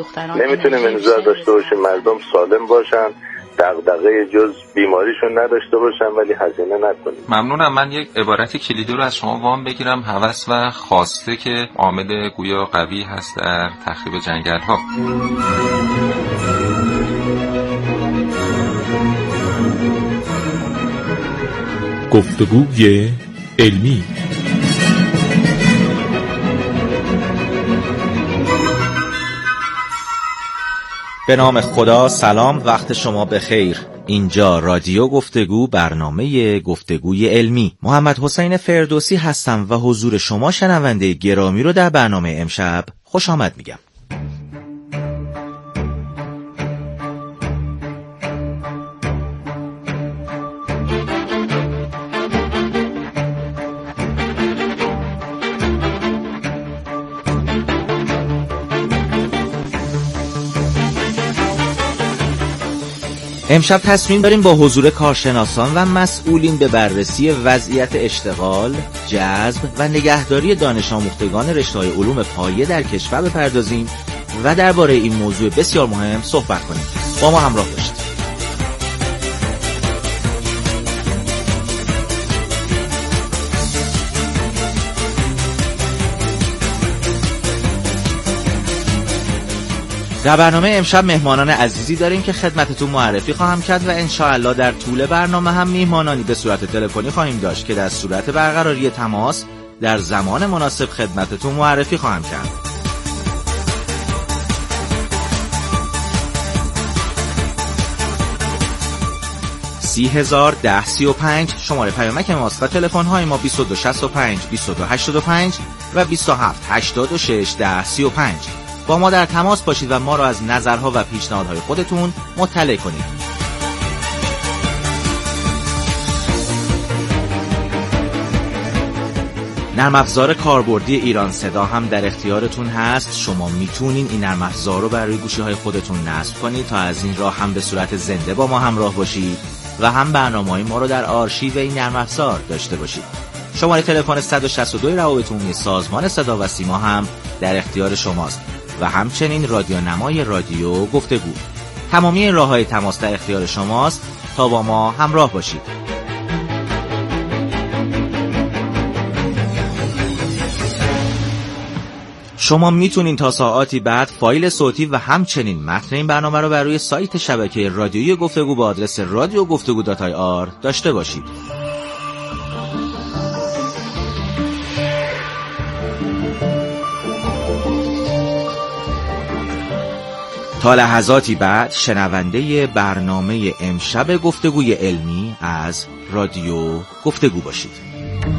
دختران نمیتونیم انتظار داشته باشیم مردم سالم باشن، دغدغه جز بیماریشون نداشته باشن ولی هزینه نکنیم. ممنونم. من یک عبارت کلیدی رو از شما وام بگیرم. هوس و خواسته که عامل گویا قوی هست در تخریب جنگل‌ها. گفتگوی علمی. به نام خدا. سلام، وقت شما بخیر. اینجا رادیو گفتگو، برنامه گفتگوی علمی. محمد حسین فردوسی هستم و حضور شما شنونده گرامی رو در برنامه امشب خوش آمد میگم. امشب تصمیم داریم با حضور کارشناسان و مسئولین به بررسی وضعیت اشتغال، جذب و نگهداری دانش آموختگان رشته‌های علوم پایه در کشور بپردازیم و درباره این موضوع بسیار مهم صحبت کنیم. با ما همراه باشید. در برنامه امشب مهمانان عزیزی داریم که خدمتتون معرفی خواهم کرد و انشاءالله در طول برنامه هم میهمانانی به صورت تلفنی خواهیم داشت که در صورت برقراری تماس در زمان مناسب خدمتتون معرفی خواهم کرد. (301035) شماره پیامک ماست و تلفن های ما 2265 2285 و 2786 1035. با ما در تماس باشید و ما را از نظرها و پیشنهادهای خودتون مطلع کنید. نرم افزار کاربردی ایران صدا هم در اختیارتون هست. شما میتونین این نرم افزار رو برای گوشی‌های خودتون نصب کنید تا از این راه هم به صورت زنده با ما همراه باشید و هم برنامه‌های ما رو در آرشیو این نرم افزار داشته باشید. شماره تلفن 162 روابط عمومی سازمان صدا و سیما هم در اختیار شماست و همچنین رادیونمای رادیو گفتگو. تمامی این راه‌های تماس در اختیار شماست تا با ما همراه باشید. شما میتونین تا ساعاتی بعد فایل صوتی و همچنین متن این برنامه رو بر روی سایت شبکه رادیویی گفتگو با آدرس radiogoftegu.ir داشته باشید. تا لحظاتی بعد شنونده برنامه امشب گفتگوی علمی از رادیو گفتگو باشید.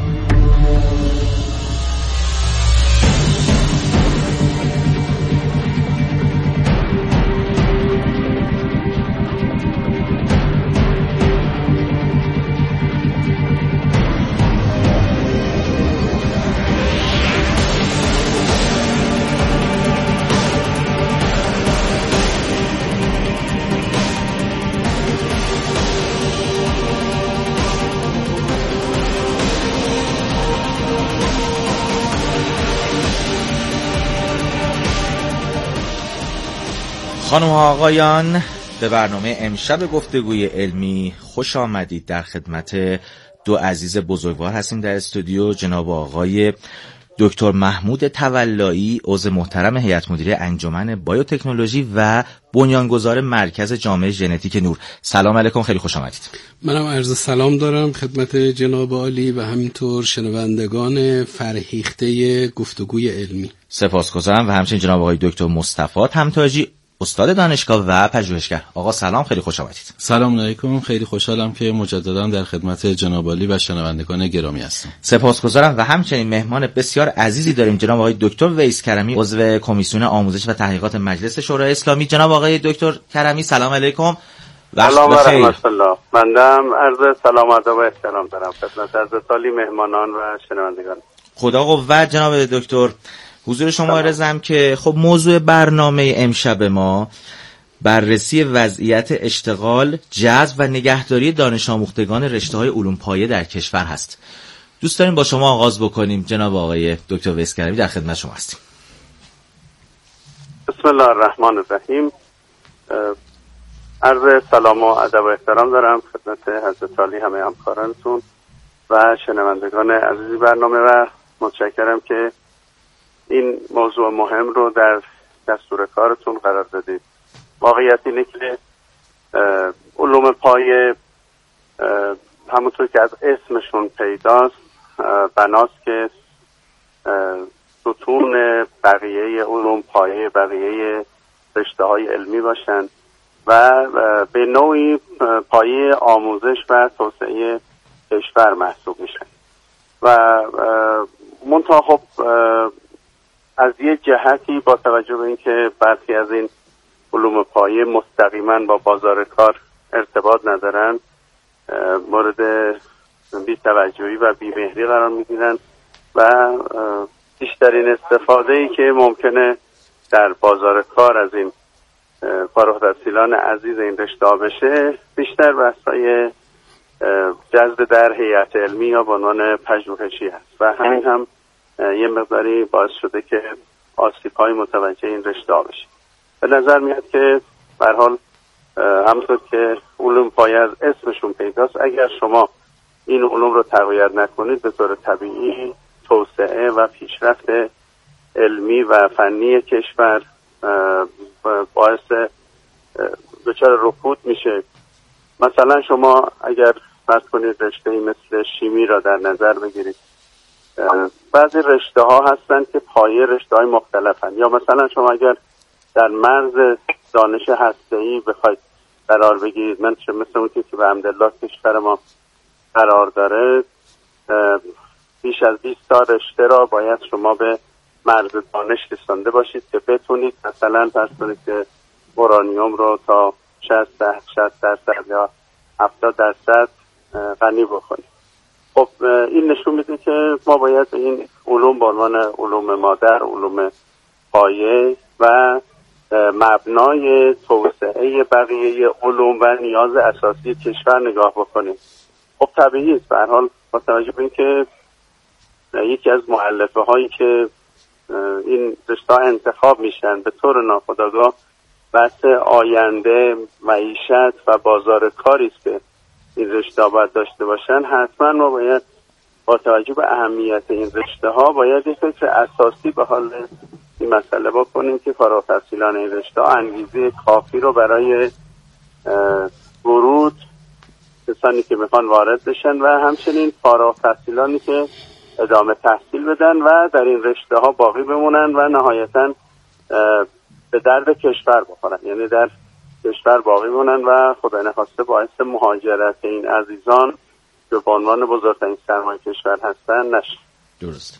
خانم ها آقایان، به برنامه امشب گفتگوی علمی خوش آمدید. در خدمت دو عزیز بزرگوار هستیم در استودیو، جناب آقای دکتر محمود تولایی، عضو محترم هیئت مدیره انجمن بایوتکنولوژی و بنیانگذار مرکز جامعه ژنتیک نور. سلام علیکم، خیلی خوش آمدید. منم عرض سلام دارم خدمت جناب عالی و همینطور شنوندگان فرهیخته گفتگوی علمی. سپاسگزارم. و همچنین جناب آقای دکتر مصطفی تمتاجی، استاد دانشگاه و پژوهشگر. آقا سلام، خیلی خوش آمدید. سلام علیکم، خیلی خوشحالم که مجددا در خدمت جناب عالی و شنوندگان گرامی هستم. سپاسگزارم. و همچنین مهمان بسیار عزیزی داریم، جناب آقای دکتر ویس کرمی، عضو کمیسیون آموزش و تحقیقات مجلس شورای اسلامی. جناب آقای دکتر کرمی سلام علیکم. سلام و رحمت الله. مندم عرض سلام و احترام دارم خدمت عرض سالی مهمانان و شنوندگان. خدا قوت. جناب دکتر، حضور شما عرضم که خب موضوع برنامه امشب ما بررسی وضعیت اشتغال، جذب و نگهداری دانش آموختگان رشته‌های علوم پایه در کشور هست. دوست داریم با شما آغاز بکنیم. جناب آقای دکتر ویس کرمی، در خدمت شما هستیم. بسم الله الرحمن الرحیم. عرض سلام و ادب و احترام دارم خدمت حضرت عالی، همه همکارانتون و شنوندگان عزیز برنامه و متشکرم که این موضوع مهم رو در دستور کارتون قرار دادید. واقعیت اینه که علوم پایه همونطور که از اسمشون پیداست بناست که ستون بقیه علوم پایه بقیه رشته‌های علمی باشن و به نوعی پایه آموزش و توسعه کشور محسوب میشن و منتها خب از یه جهتی با توجه به اینکه برخی از این علوم پایه مستقیما با بازار کار ارتباط ندارن مورد بی‌توجهی و بی‌مهری قرار میگیرن و بیشترین استفاده‌ای که ممکنه در بازار کار از این فارغ التحصیلان عزیز این رشته بشه بیشتر بحث‌های جذب در هیئت علمی یا به عنوان پژوهشی هست و همین هم یه مقداری باعث شده که آسیب‌های متوجه این رشته بشه. به نظر میاد که به هر حال همونطور که علوم پایه از اسمشون پیداست، اگر شما این علوم رو تقویت نکنید به طور طبیعی توسعه و پیشرفت علمی و فنی کشور باعث دچار رکود میشه. مثلا شما اگر فرض کنید رشته‌ای مثل شیمی را در نظر بگیرید، بعضی رشته ها هستن که پایه رشته های مختلفن، یا مثلا شما اگر در مرز دانش هسته‌ای بخواید قرار بگیرید، مثل اون که به حمدالله کشور ما قرار داره، بیش از 20 تا رشته را باید شما به مرز دانش رسانده باشید که بتونید مثلا فرض کنید که اورانیوم رو تا 60% یا 70% غنی بکنید. خب این نشون میده که ما باید این علوم به عنوان علوم مادر، علوم پایه و مبنای توسعه بقیه علوم و نیاز اساسی کشور نگاه بکنیم. خب طبیعی است به هر حال با توجه به اینکه یکی از مؤلفه هایی که این رشته انتخاب میشن به طور ناخودآگاه بحث آینده، معیشت و بازار کاری است که این رشته باید داشته باشن. حتما ما باید با توجه به اهمیت این رشته ها باید یک فکر اساسی به حال این مسئله بکنیم که فارغ التحصیلان این رشته ها انگیزه کافی رو برای ورود کسانی که میخوان وارد بشن و همچنین فارغ التحصیلانی که ادامه تحصیل بدن و در این رشته ها باقی بمونن و نهایتاً به درد کشور بخورن، یعنی در کشور باقی مونن و خدای نخواسته باعث مهاجرت این عزیزان که به عنوان بزرگترین سرمایه کشور هستن نشه. درست.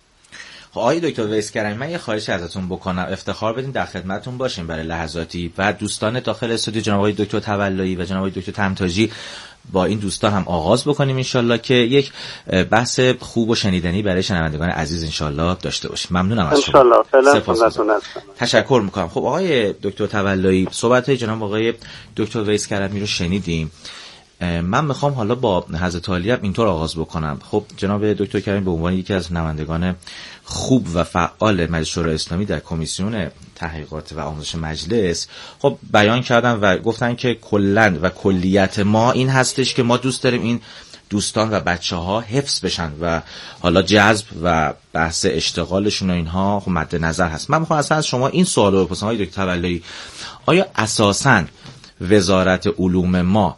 خب آقای دکتر ویس کرمی، من یه خواهش ازتون بکنم، افتخار بدین در خدمتتون باشیم برای لحظاتی و دوستان داخل استودیو جناب آقای دکتر تولایی و جناب آقای دکتر تمتاجی با این دوستان هم آغاز بکنیم انشالله که یک بحث خوب و شنیدنی برای شنوندگان عزیز انشالله داشته باشیم. ممنونم از شما. انشالله. تشکر میکنم. خب آقای دکتر تولایی، صحبت جناب آقای دکتر ویس کرمی رو شنیدیم. من میخوام حالا با حضرت عالی اینطور آغاز بکنم. خب جناب دکتر کریم به عنوان یکی از نمایندگان خوب و فعال مجلس شورای اسلامی در کمیسیون تحقیقات و آموزش مجلس خب بیان کردن و گفتن که کلند و کلیت ما این هستش که ما دوست داریم این دوستان و بچه‌ها حفظ بشن و حالا جذب و بحث اشتغالشون و اینها خب مد نظر هست. من میخوام اصلا از شما این سوال رو بپرسم آقای دکتر تولایی، آیا اساساً وزارت علوم ما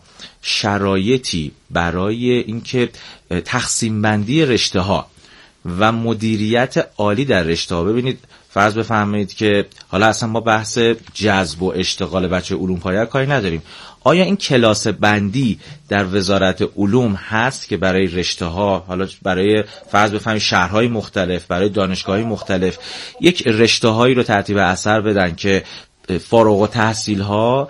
شرایطی برای اینکه تقسیم بندی رشته ها و مدیریت عالی در رشته ها، ببینید فرض بفرمایید که حالا اصلا ما بحث جذب و اشتغال بچه علوم پایه کاری نداریم، آیا این کلاس بندی در وزارت علوم هست که برای رشته ها، حالا برای فرض بفرمایید شهرهای مختلف، برای دانشگاه‌های مختلف یک رشته هایی رو ترتیب اثر بدن که فارغ التحصیل ها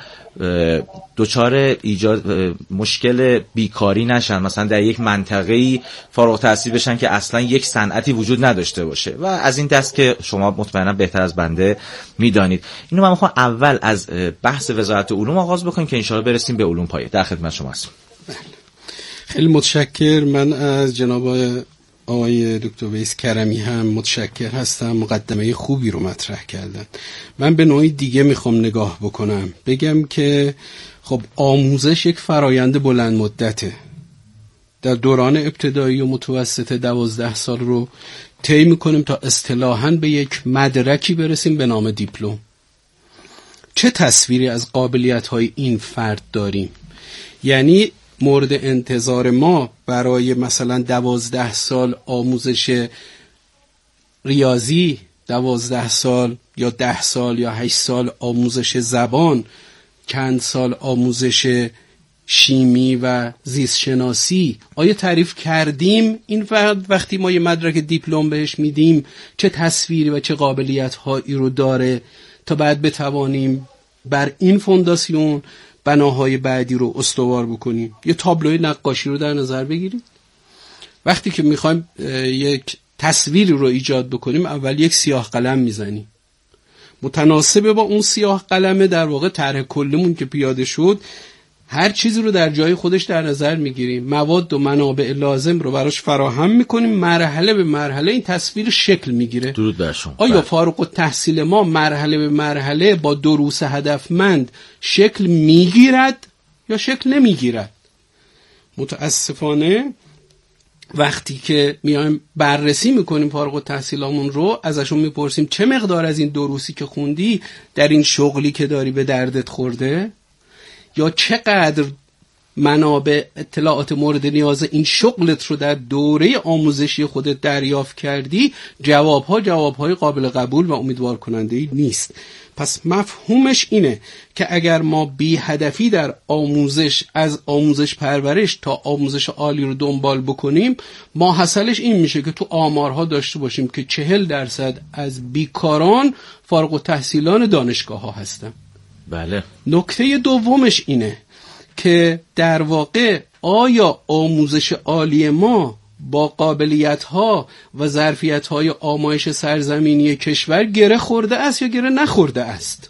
دچار ایجاد مشکل بیکاری نشن، مثلا در یک منطقه‌ای فارغ التحصیل بشن که اصلا یک صنعتی وجود نداشته باشه و از این دست که شما مطمئنا بهتر از بنده میدانید. اینو من میخوام اول از بحث وزارت علوم آغاز بکنیم که انشاءالله برسیم به علوم پایه. در خدمت شما هستم. خیلی متشکر. من از جناب آقای دکتر ویس کرمی هم متشکر هستم، مقدمه خوبی رو مطرح کردن. من به نوعی دیگه میخوام نگاه بکنم، بگم که خب آموزش یک فرایند بلند مدته. در دوران ابتدایی و متوسط 12 سال رو طی میکنیم تا اصطلاحاً به یک مدرکی برسیم به نام دیپلم. چه تصویری از قابلیت‌های این فرد داریم؟ یعنی مورد انتظار ما برای مثلا 12 سال آموزش ریاضی، 12 سال یا 10 سال یا 8 سال آموزش زبان، چند سال آموزش شیمی و زیست شناسی، آیا تعریف کردیم این فرد وقتی ما یه مدرک دیپلم بهش میدیم چه تصویری و چه قابلیت هایی رو داره تا بعد بتوانیم بر این فونداسیون بناهای بعدی رو استوار بکنیم؟ یه تابلوی نقاشی رو در نظر بگیرید. وقتی که میخوایم یک تصویری رو ایجاد بکنیم، اول یک سیاه قلم میزنیم، متناسب با اون سیاه قلمه در واقع طرح کلیمون که پیاده شد هر چیزی رو در جای خودش در نظر میگیریم، مواد و منابع لازم رو براش فراهم میکنیم، مرحله به مرحله این تصویر شکل میگیره. درود بر شما. آیا فارغ التحصیل ما مرحله به مرحله با دروس هدفمند شکل میگیرد یا شکل نمیگیرد؟ متاسفانه وقتی که میایم بررسی میکنیم فارغ التحصیلامون رو، ازشون میپرسیم چه مقدار از این دروسی که خوندی در این شغلی که داری به دردت خورده، یا چقدر منابع اطلاعات مورد نیاز این شغلت رو در دوره آموزشی خودت دریافت کردی، جوابهای قابل قبول و امیدوار کننده نیست. پس مفهومش اینه که اگر ما بی هدفی در آموزش، از آموزش پرورش تا آموزش عالی رو دنبال بکنیم، ما حاصلش این میشه که تو آمارها داشته باشیم که 40% از بیکاران فارغ التحصیلان دانشگاه ها هستن. بله. نکته دومش اینه که در واقع آیا آموزش عالی ما با قابلیت‌ها و ظرفیت‌های آمایش سرزمینی کشور گره خورده است یا گره نخورده است؟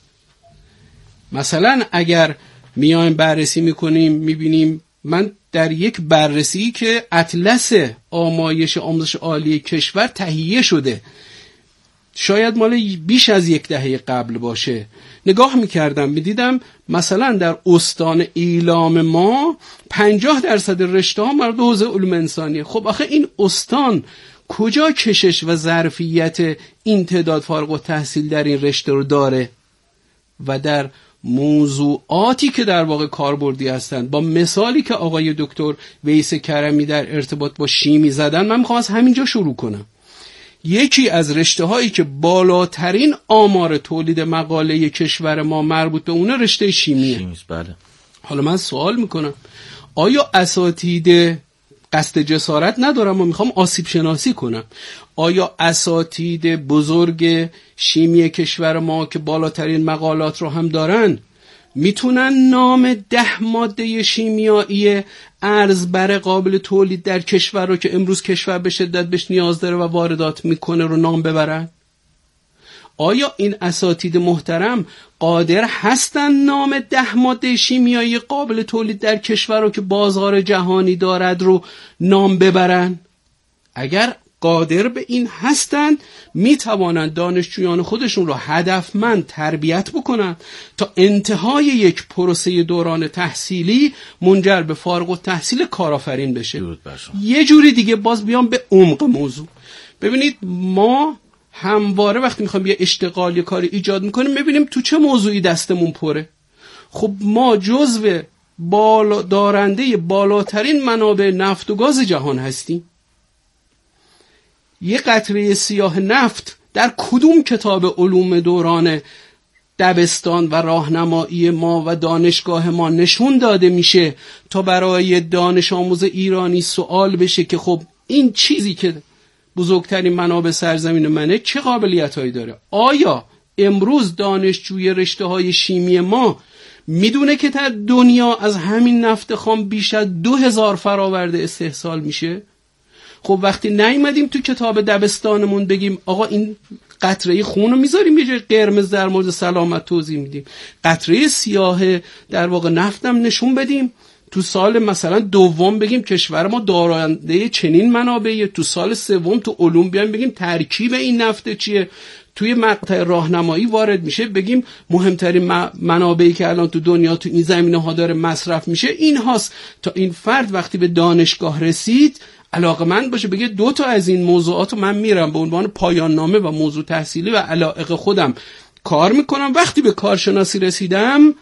مثلا اگر میایم بررسی میکنیم میبینیم، من در یک بررسی که اطلس آمایش آموزش عالی کشور تهیه شده، شاید مال بیش از 10 دهه قبل باشه، نگاه میکردم میدیدم مثلا در استان ایلام ما 50% رشته ها مربوط به حوزه علوم انسانیه. خب آخه این استان کجا کشش و ظرفیت این تعداد فارغ التحصیل در این رشته رو داره؟ و در موضوعاتی که در واقع کاربردی هستند، با مثالی که آقای دکتر ویس کرمی در ارتباط با شیمی زدن، من میخوام از همینجا شروع کنم. یکی از رشته هایی که بالاترین آمار تولید مقاله کشور ما مربوط به اونه رشته شیمیه. بله. حالا من سوال میکنم، آیا اساتید قصد جسارت ندارم و میخوام آسیب شناسی کنم، آیا اساتید بزرگ شیمی کشور ما که بالاترین مقالات رو هم دارن میتونن نام 10 ماده شیمیایی ارزبر قابل تولید در کشور رو که امروز کشور به شدت بهش نیاز داره و واردات میکنه رو نام ببرن؟ آیا این اساتید محترم قادر هستن نام 10 ماده شیمیایی قابل تولید در کشور رو که بازار جهانی دارد رو نام ببرن؟ اگر قادر به این هستند میتوانند دانشجویان خودشون رو هدفمند تربیت بکنن تا انتهای یک پروسه دوران تحصیلی منجر به فارغ التحصیل کارآفرین بشه. یه جوری دیگه باز بیام به عمق موضوع. ببینید ما همواره وقتی میخوایم یه اشتغال یه کاری ایجاد میکنیم میبینیم تو چه موضوعی دستمون پره. خب ما جزو دارنده بالاترین منابع نفت و گاز جهان هستیم. یه قطره سیاه نفت در کدوم کتاب علوم دوران دبستان و راهنمایی ما و دانشگاه ما نشون داده میشه تا برای دانش آموز ایرانی سوال بشه که خب این چیزی که بزرگترین منابع سرزمین منه چه قابلیت‌هایی داره؟ آیا امروز دانشجوی رشته‌های شیمی ما میدونه که در دنیا از همین نفت خام بیش از 2000 فراورده استحصال میشه؟ خب وقتی نیومدیم تو کتاب دبستانمون بگیم آقا این قطره خون رو میذاریم یه جای قرمز در مورد سلامت توضیح میدیم، قطره سیاه در واقع نفتم نشون بدیم تو سال مثلا دوم بگیم کشور ما دارنده چنین منابعی، تو سال سوم تو علوم بیایم بگیم ترکیب این نفت چیه، توی مقطع راهنمایی وارد میشه بگیم مهمترین منابعی که الان تو دنیا تو این زمینه‌ها داره مصرف میشه این هاست، تا این فرد وقتی به دانشگاه رسید علاقمند باشه بگه 2 تا از این موضوعات رو من میرم به عنوان پایان نامه و موضوع تحصیلی و علایق خودم کار میکنم. وقتی به کارشناسی رسیدم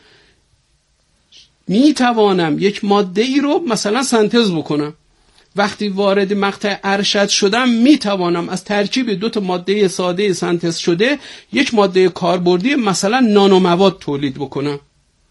میتوانم یک ماده ای رو مثلا سنتز بکنم. وقتی وارد مقطع ارشد شدم میتوانم از ترکیب 2 تا ماده ساده سنتز شده یک ماده کاربردی مثلا نانو مواد تولید بکنم.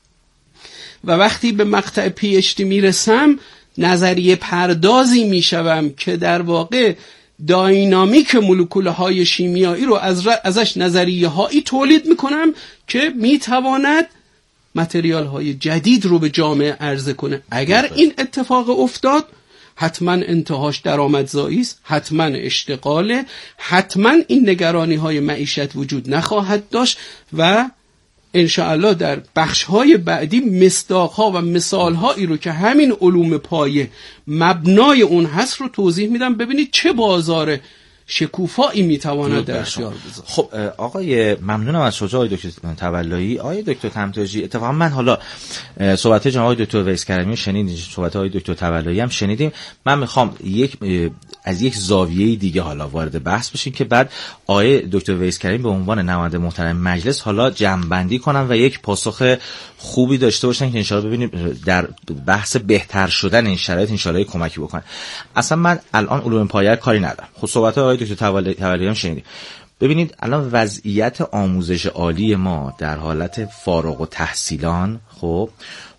و وقتی به مقطع پی اچ دی میرسم نظریه پردازی میشوم که در واقع داینامیک مولکول های شیمیایی رو ازش نظریه هایی تولید میکنم که میتواند متریال های جدید رو به جامعه عرضه کنه. اگر این اتفاق افتاد حتما انتهاش درآمدزایی است، حتما اشتغاله، حتما این نگرانی های معیشت وجود نخواهد داشت و انشاءالله در بخش‌های بعدی مصداق‌ها و مثال‌هایی رو که همین علوم پایه مبنای اون هست رو توضیح میدم ببینید چه بازار شکوفایی میتواند در اختیار بذاره. خب آقای ممنونم از شجاع آقای دکتر تولایی. آقای دکتر تمتاجی، اتفاقا من حالا صحبت جناب آقای دکتر ویس کرمی شنیدیم، صحبت آقای دکتر تولایی هم شنیدیم. من میخوام از یک زاویه دیگه حالا وارد بحث بشیم که بعد آقای دکتر ویس کرمی به عنوان نماینده محترم مجلس حالا جمع‌بندی کنن و یک پاسخ خوبی داشته باشن که انشاءالله ببینیم در بحث بهتر شدن این شرایط انشاءالله کمکی بکنن. اصلا من الان علوم پایه کاری ندارم. خب صحبت آقای دکتر تولایی هم شنیدیم. ببینید الان وضعیت آموزش عالی ما در حالت فارغ التحصیلان خب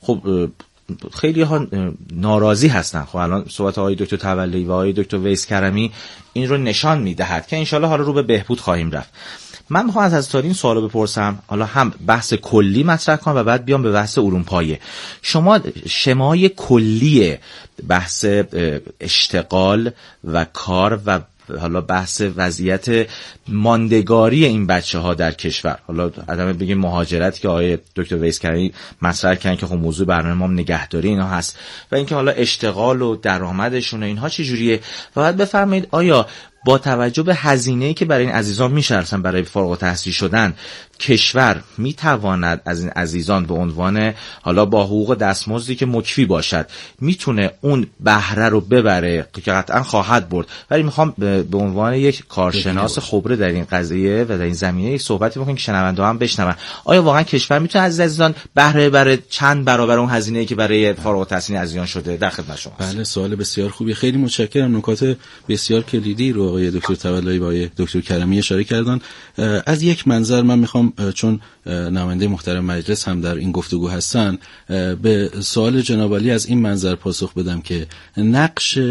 خیلی ها ناراضی هستن. خب الان صحبت آقای دکتر تولایی و آقای دکتر ویس کرمی این رو نشان میدهد که انشالله حالا رو به بهبود خواهیم رفت. من میخوام از حضرت این سوالو بپرسم، حالا هم بحث کلی مطرح کنم و بعد بیام به بحث علوم پایه. شما شمای کلی بحث اشتغال و کار و حالا بحث وضعیت ماندگاری این بچه‌ها در کشور، حالا عدم بگیم مهاجرت که آقای دکتر ویس کرمی مطرح کردن که خب موضوع برنامه ما نگهداری اینا هست و اینکه حالا اشتغال و درآمدشون و اینها چه جوریه و بعد بفرمایید آیا با توجه به هزینه‌ای که برای این عزیزان می‌شرسن برای فارغ التحصیل شدن کشور میتواند از این عزیزان به عنوان حالا با حقوق دستمزدی که مکفی باشد میتونه اون بهره رو ببره که قطعا خواهد برد، ولی میخوام به عنوان یک کارشناس خبره در این قضیه و در این زمینه یک صحبتی بکنم که شنونده هم بشنون. آیا واقعا کشور میتونه از عزیزان بهره ببره چند برابر اون هزینه‌ای که برای فارغ التحصیل عزیزان شده؟ در خدمت شما. بله، سوال بسیار خوبی، خیلی متشکرم. نکات بسیار کلیدی رو آقای دکتر تولایی و آقای دکتر کرمی اشاره کردن. از یک منظر من میخوام چون نماینده محترم مجلس هم در این گفتگو هستن به سوال جناب عالی از این منظر پاسخ بدم که نقش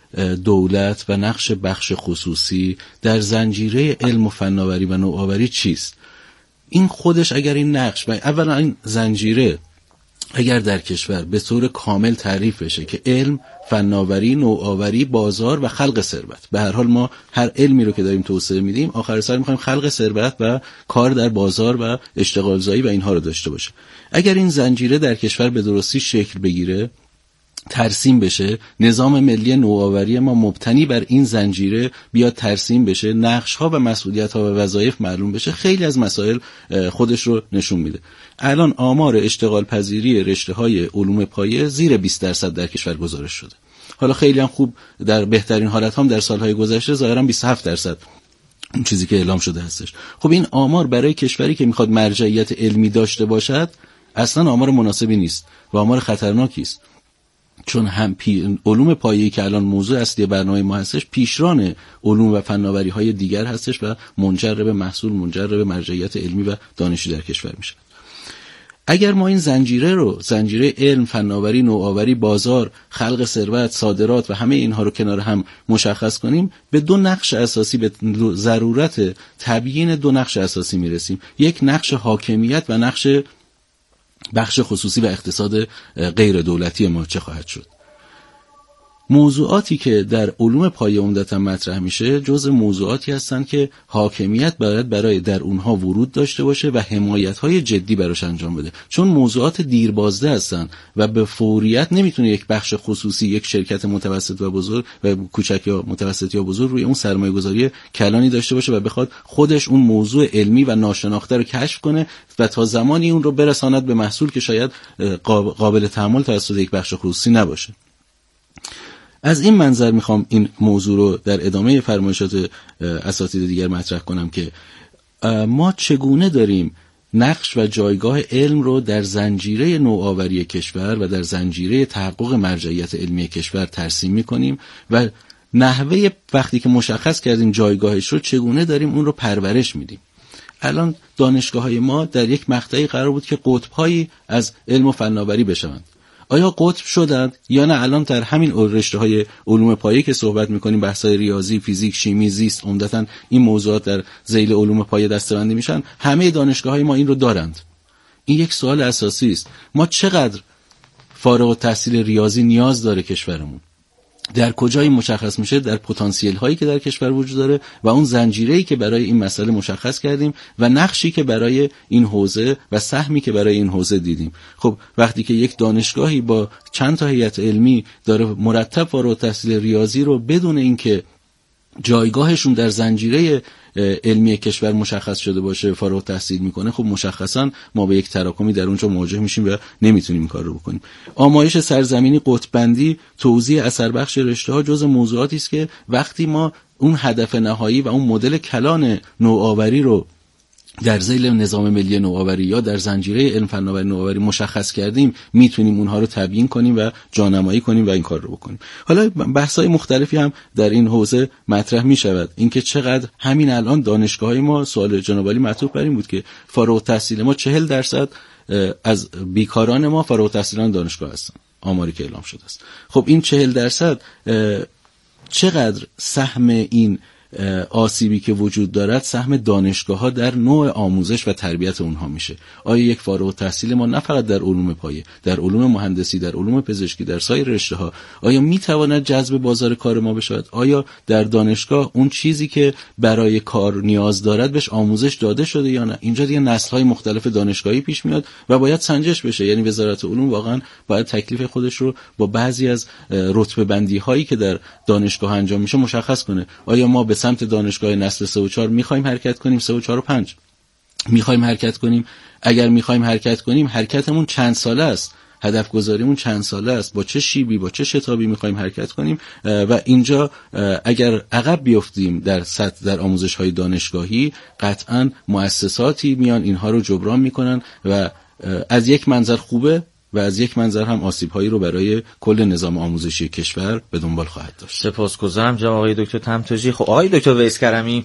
دولت و نقش بخش خصوصی در زنجیره علم و فناوری و نوآوری چیست. این خودش اگر این نقش و اولا این زنجیره اگر در کشور به طور کامل تعریف بشه که علم، فناوری، نوآوری، بازار و خلق ثروت، به هر حال ما هر علمی رو که داریم توسعه میدیم آخر سر میخوایم خلق ثروت و کار در بازار و اشتغال زایی و اینها رو داشته باشه. اگر این زنجیره در کشور به درستی شکل بگیره، ترسیم بشه، نظام ملی نوآوری ما مبتنی بر این زنجیره بیاد ترسیم بشه، نقش‌ها و مسئولیت‌ها و وظایف معلوم بشه، خیلی از مسائل خودش رو نشون میده. الان آمار اشتغال پذیری رشته‌های علوم پایه زیر 20% در کشور گزارش شده. حالا خیلی هم خوب در بهترین حالت هم در سالهای گذشته ظاهراً 27% اون چیزی که اعلام شده هستش. خب این آمار برای کشوری که میخواد مرجعیت علمی داشته باشد اصلاً آمار مناسبی نیست و آمار خطرناکی است. چون هم علوم پایه‌ای که الان موضوع اصلی برنامه ما هستش پیشران علوم و فناوری های دیگر هستش و منجر به محصول، منجر به مرجعیت علمی و دانشی در کشور میشه. اگر ما این زنجیره علم، فناوری، نوآوری، بازار، خلق ثروت، صادرات و همه اینها رو کنار هم مشخص کنیم، به دو نقش اساسی، به ضرورت تبیین دو نقش اساسی میرسیم. یک نقش حاکمیت و نقش بخش خصوصی و اقتصاد غیر دولتی ما چه خواهد شد. موضوعاتی که در علوم پایه عمدتاً مطرح میشه جزء موضوعاتی هستن که حاکمیت باید برای در اونها ورود داشته باشه و حمایت‌های جدی براش انجام بده، چون موضوعات دیربازده هستن و به فوریت نمیتونه یک بخش خصوصی، یک شرکت متوسط و بزرگ و کوچک یا متوسط یا بزرگ روی اون سرمایه‌گذاری کلانی داشته باشه و بخواد خودش اون موضوع علمی و ناشناخته رو کشف کنه و تا زمانی اون رو برساند به محصول که شاید قابل تحمل توسط یک بخش خصوصی نباشه. از این منظر میخوام این موضوع رو در ادامه فرمایشات اساتید دیگر مطرح کنم که ما چگونه داریم نقش و جایگاه علم رو در زنجیره نوآوری کشور و در زنجیره تحقق مرجعیت علمی کشور ترسیم میکنیم و نحوه وقتی که مشخص کردیم جایگاهش رو چگونه داریم اون رو پرورش میدیم. الان دانشگاه‌های ما در یک مقطعی قرار بود که قطب‌هایی از علم و فناوری بشوند. آیا قطب شدند یا نه؟ الان در همین رشته‌های علوم پایه که صحبت می‌کنیم، بحث‌های ریاضی، فیزیک، شیمی، زیست، عمدتاً این موضوعات در ذیل علوم پایه دسته‌بندی میشن. همه دانشگاه‌های ما این رو دارند. این یک سوال اساسی است. ما چقدر فارغ التحصیل ریاضی نیاز داره کشورمون؟ در کجایی مشخص میشه؟ در پتانسیل هایی که در کشور وجود داره و اون زنجیره‌ای که برای این مسئله مشخص کردیم و نقشی که برای این حوزه و سهمی که برای این حوزه دیدیم. خب وقتی که یک دانشگاهی با چند تا هیئت علمی داره مرتب فارغ التحصیل ریاضی رو بدون اینکه جایگاهشون در زنجیره علمی کشور مشخص شده باشه فارغ التحصیل میکنه، خب مشخصا ما به یک تراکمی در اونجا مواجه میشیم و نمیتونیم این کار رو بکنیم. آمایش سرزمینی، قطب‌بندی، توزیع اثر بخش رشته‌ها جزء موضوعاتی است که وقتی ما اون هدف نهایی و اون مدل کلان نوآوری رو در ذیل نظام ملی نوآوری یا در زنجیره علم فناوری نوآوری مشخص کردیم، میتونیم اونها رو تبیین کنیم و جانمایی کنیم و این کار رو بکنیم. حالا بحث‌های مختلفی هم در این حوزه مطرح میشود. اینکه چقدر همین الان دانشگاه‌های ما، سوال جناب عالی مطرح بر این بود که فارغ التحصیل ما 40% از بیکاران ما فارغ التحصیلان دانشگاه هستن، آماری که اعلام شده است. خب این 40% چقدر سهم این آسیبی که وجود دارد سهم دانشگاه‌ها در نوع آموزش و تربیت اونها میشه؟ آیا یک فارغ التحصیل ما نه فقط در علوم پایه، در علوم مهندسی، در علوم پزشکی، در سایر رشته‌ها آیا میتواند جذب بازار کار ما بشود؟ آیا در دانشگاه اون چیزی که برای کار نیاز دارد بهش آموزش داده شده یا نه؟ اینجا دیگه نسل‌های مختلف دانشگاهی پیش میاد و باید سنجش بشه. یعنی وزارت علوم واقعا باید تکلیف خودش رو با بعضی از رتبه بندی‌هایی که در دانشگاه انجام میشه مشخص کنه. آیا ما به سمت دانشگاه نسل 3 و 4 میخوایم حرکت کنیم، 3 و 4 و 5 میخوایم حرکت کنیم؟ اگر میخوایم حرکت کنیم حرکتمون چند ساله است؟ هدف گذاریمون چند ساله است؟ با چه شیبی، با چه شتابی میخوایم حرکت کنیم؟ و اینجا اگر عقب بیفتیم در آموزش های دانشگاهی، قطعاً مؤسساتی میان اینها رو جبران میکنن و از یک منظر خوبه و از یک منظر هم آسیب‌هایی رو برای کل نظام آموزشی کشور به دنبال خواهد داشت. سپاسگزارم جناب آقای دکتر تمتاجی. خب آقای دکتر ویس کرمی،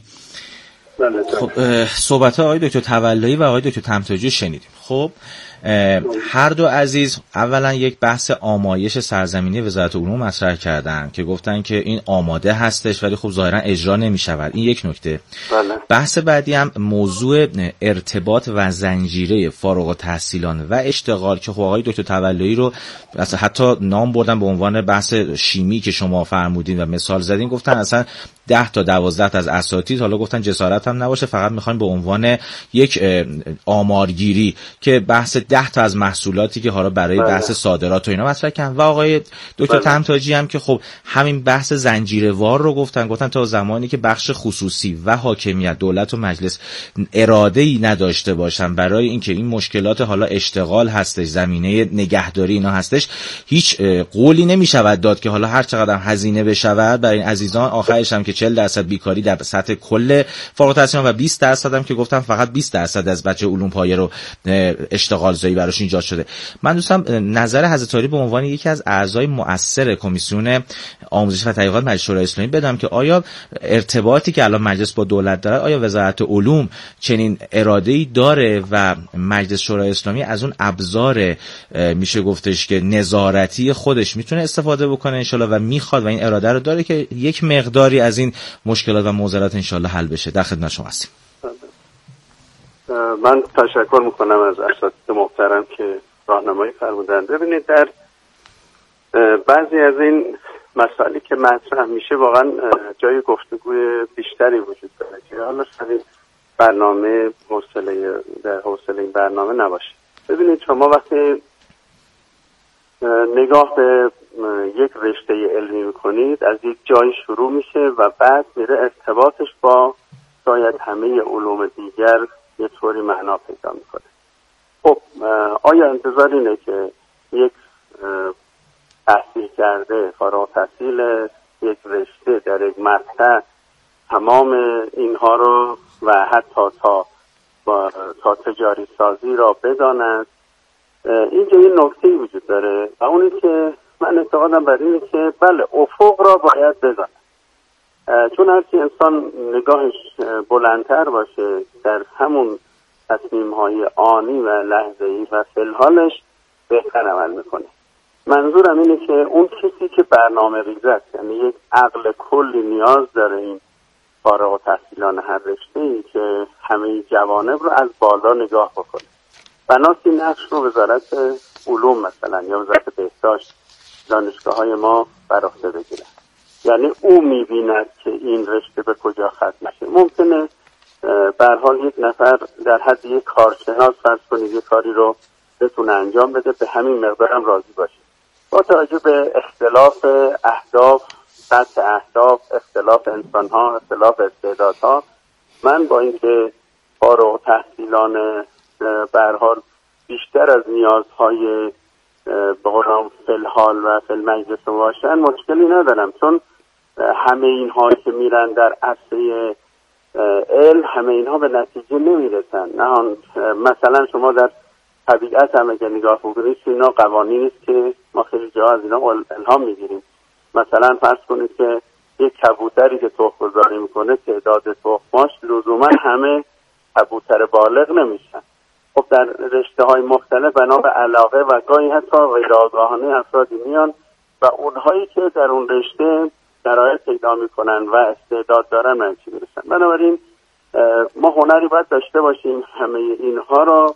خب صحبت آقای دکتر تولایی و آقای دکتر تمتاجی شنیدیم. خب هر دو عزیز اولا یک بحث آمایش سرزمینی وزارت علوم مطرح کردن که گفتن که این آماده هستش ولی خب ظاهرا اجرا نمی‌شود. این یک نکته. بحث بعدی هم موضوع ارتباط و زنجیره فارغ التحصیلان و اشتغال که خب آقای دکتر تولایی رو اصلا حتی نام بردن به عنوان بحث شیمی که شما فرمودین و مثال زدین، گفتن اصلا 10 تا 12 تا از اساتید، حالا گفتن جسارت هم نباشه، فقط میخوایم به عنوان یک آمارگیری که بحث 10 تا از محصولاتی که حالا برای بحث صادرات و اینا مطرح کردن. و آقای دکتر تمتاجی هم که خب همین بحث زنجیره‌وار رو گفتن تا زمانی که بخش خصوصی و حاکمیت، دولت و مجلس اراده‌ای نداشته باشن برای اینکه این مشکلات حالا اشتغال هستش، زمینه نگهداری اینا هستش، هیچ قولی نمیشود داد که حالا هر چقدر هزینه بشود برای این عزیزان، آخرش هم که 40% بیکاری در سطح کل فارغ التحصیلان و 20% هم که گفتم فقط 20% از بچه علوم پایه رو اشتغال زایی براش ایجاد شده. من دوستم نظر حضرت عالی به عنوان یکی از اعضای مؤثر کمیسیون آموزش و تحقیقات مجلس شورای اسلامی بدم که آیا ارتباطی که الان مجلس با دولت داره، آیا وزارت علوم چنین اراده‌ای داره و مجلس شورای اسلامی از اون ابزار میشه گفتش که نظارتی خودش میتونه استفاده بکنه انشالله و میخواد و این اراده رو داره که یک مقداری از این مشکلات و معضلات انشالله حل بشه؟ در خدمت شما هستیم. من تشکر میکنم از اساتید محترم که راهنمایی فرمودن. ببینید در بعضی از این مسائلی که مطرح میشه واقعا جای گفتگوی بیشتری وجود داره که حالا شاید برنامه حوصله این برنامه نباشه. ببینید شما وقتی نگاه به یک رشته علمی میکنید از یک جای شروع میشه و بعد میره ارتباطش با شاید همه علوم دیگر یه طوری معنا پیدا میکنه. خب آیا انتظار اینه که یک تحصیل کرده فارغ التحصیل یک رشته در یک مقطع تمام اینها رو و حتی تا تجاری سازی را بداند؟ اینجا یه نکته‌ای وجود داره و اونی که من اعتقادم بر اینه که بله افق را باید بداند، چون هرچی انسان نگاهش بلندتر باشه در همون تصمیم‌های آنی و لحظه‌ای و فی‌الحالش بهتر عمل میکنه. منظورم اینه که اون کسی که برنامه ریزه است، یعنی یک عقل کلی نیاز داره این فارغ التحصیلان هر رشته‌ای که همه جوانب رو از بالا نگاه بکنه. بناسی نقش رو وزارت علوم مثلا یا وزارت بهداشت دانشگاه‌های ما بر عهده بگیرن. یعنی او می‌بیند که این رشته به کجا ختم میشه. ممکنه به هر حال یک نفر در حد یک کارشناس فرض کنید یک کاری رو بتونه انجام بده، به همین مقدارم راضی باشه. با توجه به اختلاف اهداف، سطح اهداف، اختلاف انسان‌ها، اختلاف استعدادها، من با اینکه فارغ التحصیلان به هر حال بیشتر از نیازهای به قولم فی‌الحال و فی‌المجلس باشن مشکلی ندارم، چون همه اینها که میرن در عرصه علم همه اینها به نتیجه نمیرسن. نه مثلا شما در طبیعت هم اگه نگاه بکنید اینا قوانینی است که ما خیلی جا از اینا الهام میگیریم. مثلا فرض کنید که یک کبوتری که تخم گذاری میکنه تعداد تخماش لزوما همه کبوتر بالغ نمیشن. خب در رشته‌های مختلف بنا به علاقه و گاهی حتی غیرآگاهانه افرادی میان و اونهایی که در اون رشته شرایط پیدا میکنن و استعداد دارن به چی میرسن. بنابراین ما هنری باید داشته باشیم همه اینها رو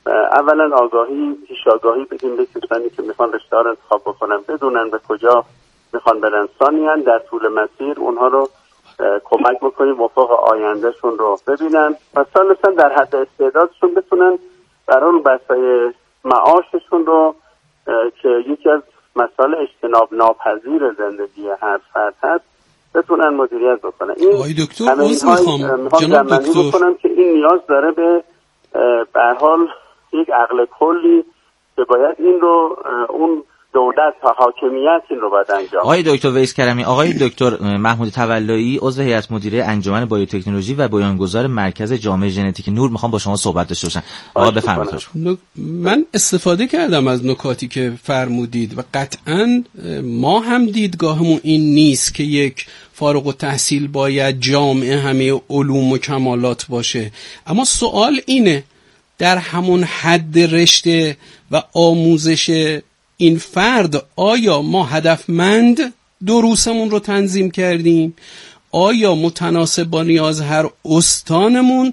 اولا آگاهی پیش آگاهی بدیم به کسانی که میخوان رشته ها رو انتخاب بکنن، بدونن به کجا میخوان برن، ثانیاً در طول مسیر اونها رو کمک بکنیم افق آیندهشون رو ببینن و ثالثاً در حد استعدادشون بتونن در اون بسای معاششون رو که یکی از مسائل اجتناب ناپذیر زندگی هر فرد هست بتونن مدیریت بکنن. آقای دکتر میخوام جناب دکتر بکنم که این نیاز داره به هر حال یک عقل کلی که باید این رو اون دولت و حاکمیت این رو باید انجام. آقای دکتر ویس کرمی، آقای دکتر محمود تولایی عضو هیئت مدیره انجمن بیوتکنولوژی و بنیانگذار مرکز جامعه ژنتیک نور میخوام با شما صحبت داشته باشم. آقا بفرمایید. من استفاده کردم از نکاتی که فرمودید و قطعاً ما هم دیدگاهمون این نیست که یک فارغ التحصیل باید جامعه همه علوم و کمالات باشه، اما سوال اینه در همون حد رشته و آموزش این فرد آیا ما هدفمند دروسمون رو تنظیم کردیم؟ آیا متناسب با نیاز هر استانمون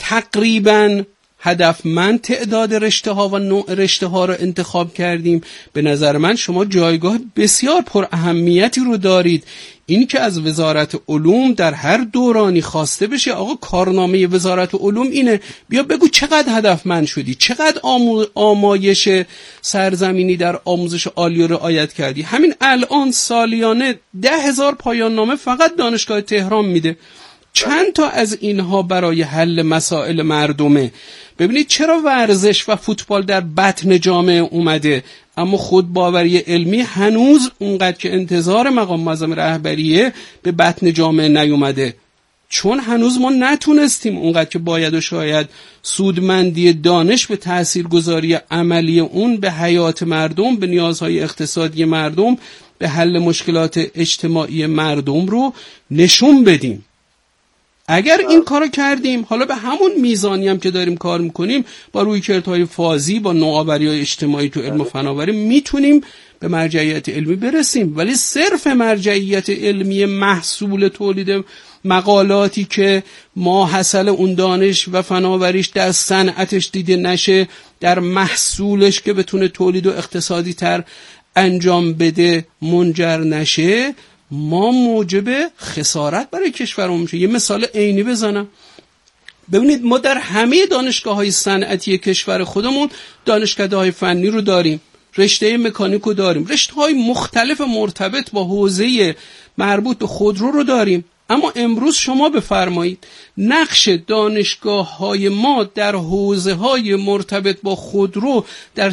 تقریباً هدفمند تعداد رشته ها و نوع رشته ها رو انتخاب کردیم؟ به نظر من شما جایگاه بسیار پر اهمیتی رو دارید. این که از وزارت علوم در هر دورانی خواسته بشه آقا کارنامه وزارت علوم اینه، بیا بگو چقدر هدفمند شدی، چقدر آمایش سرزمینی در آموزش عالی رو رعایت کردی. همین الان سالیانه 10,000 پایان نامه فقط دانشگاه تهران میده. چند تا از اینها برای حل مسائل مردمه. ببینید چرا ورزش و فوتبال در بطن جامعه اومده اما خود باوری علمی هنوز اونقدر که انتظار مقام معظم رهبریه به بطن جامعه نیومده، چون هنوز ما نتونستیم اونقدر که باید و شاید سودمندی دانش به تاثیرگذاری عملی اون به حیات مردم، به نیازهای اقتصادی مردم، به حل مشکلات اجتماعی مردم رو نشون بدیم. اگر این کارو کردیم حالا به همون میزانی هم که داریم کار میکنیم با رویکردهای فازی با نوآوری‌های اجتماعی تو علم و فناوری میتونیم به مرجعیت علمی برسیم، ولی صرف مرجعیت علمی محصول تولید مقالاتی که ما حاصل اون دانش و فناوریش در صنعتش دیده نشه، در محصولش که بتونه تولید و اقتصادی تر انجام بده منجر نشه، ما موجب خسارت برای کشورمون میشه. یه مثال عینی بزنم، ببینید ما در همه دانشگاه‌های صنعتی کشور خودمون دانشکده‌های فنی رو داریم، رشته مکانیک رو داریم، رشته‌های مختلف مرتبط با حوزه مربوط به خودرو رو داریم. اما امروز شما بفرمایید نقش دانشگاه‌های ما در حوزه‌های مرتبط با خودرو در